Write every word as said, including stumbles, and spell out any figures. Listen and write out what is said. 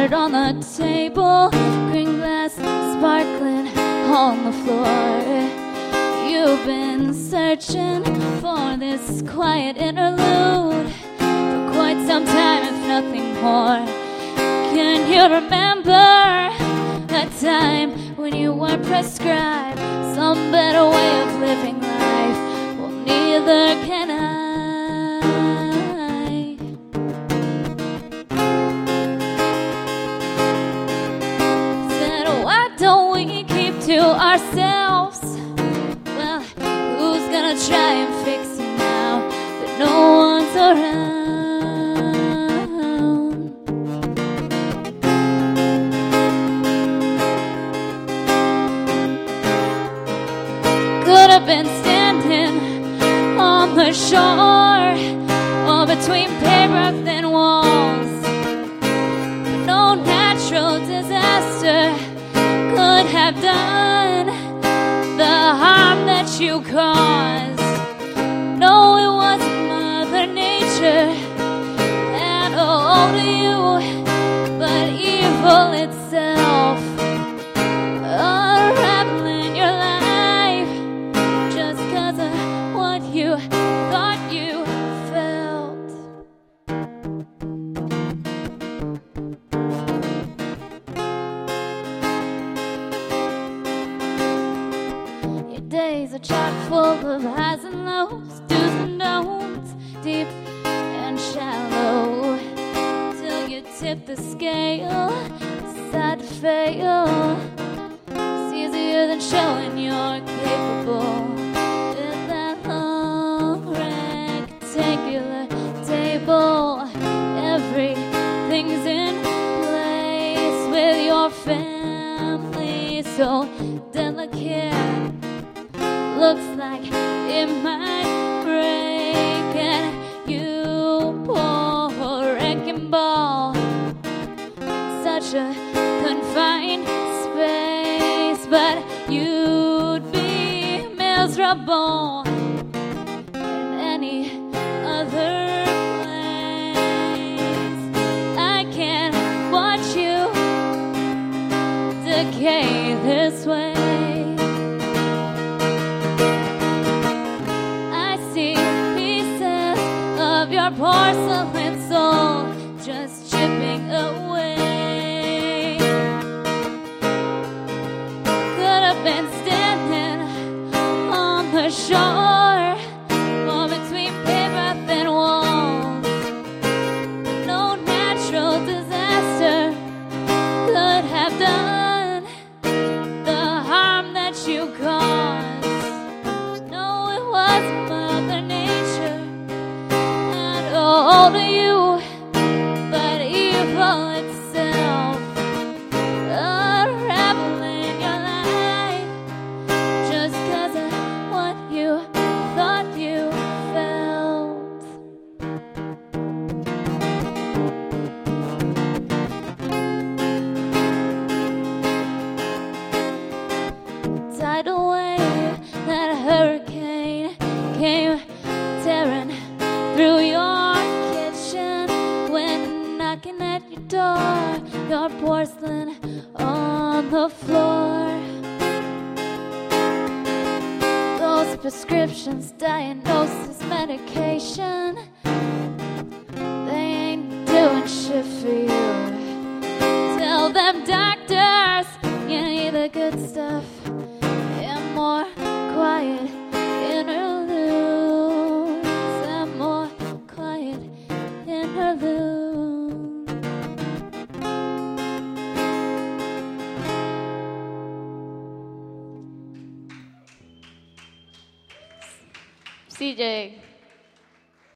scattered on the table, green glass sparkling on the floor. You've been searching for this quiet interlude for quite some time, if nothing more. Can you remember a time when you weren't prescribed some better way of living life? Well, neither can I. Said, why don't we keep to ourselves? Well, who's gonna try and fix you now that no one's around? Been standing on the shore or between paper thin walls, but no natural disaster could have done the harm that you caused. No, it wasn't Mother Nature and all to you, but evil itself unraveling your life. You thought you felt. Your days are chock full of highs and lows, do's and don'ts, deep and shallow, till you tip the scale, decide to fail. It's easier than showing you're capable. Everything's in place with your family, so delicate. Looks like it might break, and you pull a wrecking ball. Such a confined space, but you'd be miserable in any other. Decay this way. I see pieces of your porcelain soul just chipping away. Could have been standing on the shore or between paper thin walls, but no natural disaster could have done you caused. No, it was Mother Nature and all to you, but evil itself unraveling your life just cause of what you thought you felt. Tidal wave, that hurricane came tearing through your kitchen when knocking at your door, your porcelain on the floor. Those prescriptions, diagnosis, medication, they ain't doing shit for you. Tell them doctors you need the good stuff, more quiet interludes, and more quiet interludes. C J.